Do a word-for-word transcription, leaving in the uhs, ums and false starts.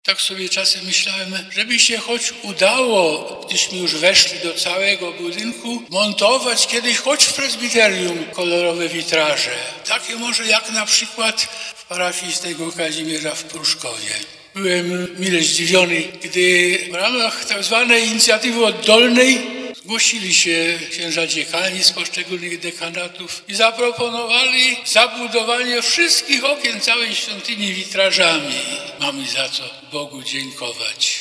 Tak sobie czasem myślałem, żeby się choć udało, gdyśmy już weszli do całego budynku, montować kiedyś choć w prezbiterium kolorowe witraże. Takie może jak na przykład w parafii Świętego Kazimierza w Pruszkowie. Byłem mile zdziwiony, gdy w ramach tak zwanej inicjatywy oddolnej zgłosili się księża dziekani z poszczególnych dekanatów i zaproponowali zabudowanie wszystkich okien całej świątyni witrażami. Mamy za co Bogu dziękować.